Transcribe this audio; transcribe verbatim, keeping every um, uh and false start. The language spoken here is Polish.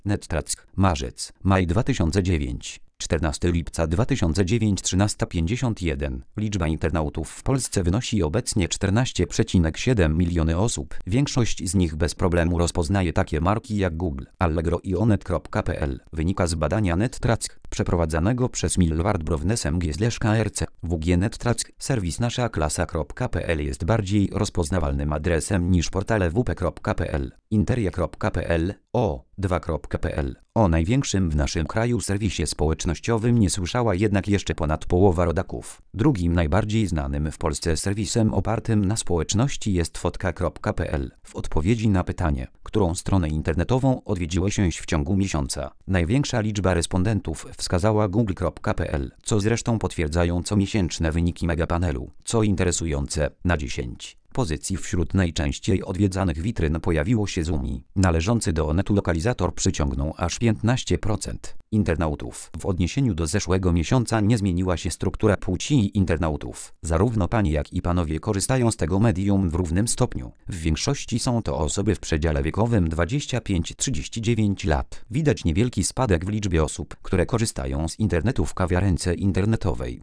NetTrack, marzec, maj dwa tysiące dziewięć, czternastego lipca dwa tysiące dziewięć, trzynaста pięćdziesiąt jeden. Liczba internautów w Polsce wynosi obecnie czternaście przecinek siedem miliony osób. Większość z nich bez problemu rozpoznaje takie marki jak Google, Allegro i Onet kropka pe el. Wynika z badania NetTrack, przeprowadzanego przez Millward Brown S M G K R C. W G NetTrack, serwis nasza klasa kropka pe el jest bardziej rozpoznawalnym adresem niż portale w p kropka pe el, interia kropka pe el, o dwa kropka pe el. O największym w naszym kraju serwisie społecznościowym nie słyszała jednak jeszcze ponad połowa rodaków. Drugim najbardziej znanym w Polsce serwisem opartym na społeczności jest fotka kropka pe el. W odpowiedzi na pytanie, którą stronę internetową odwiedziłeś w ciągu miesiąca, największa liczba respondentów wskazała google kropka pe el, co zresztą potwierdzają comiesięczne wyniki Megapanelu. Co interesujące, na dziesięć pozycji wśród najczęściej odwiedzanych witryn pojawiło się Zumi. Należący do Onetu lokalizator przyciągnął aż piętnaście procent internautów. W odniesieniu do zeszłego miesiąca nie zmieniła się struktura płci internautów. Zarówno panie jak i panowie korzystają z tego medium w równym stopniu. W większości są to osoby w przedziale wiekowym dwadzieścia pięć do trzydziestu dziewięciu lat. Widać niewielki spadek w liczbie osób, które korzystają z internetu w kawiarence internetowej.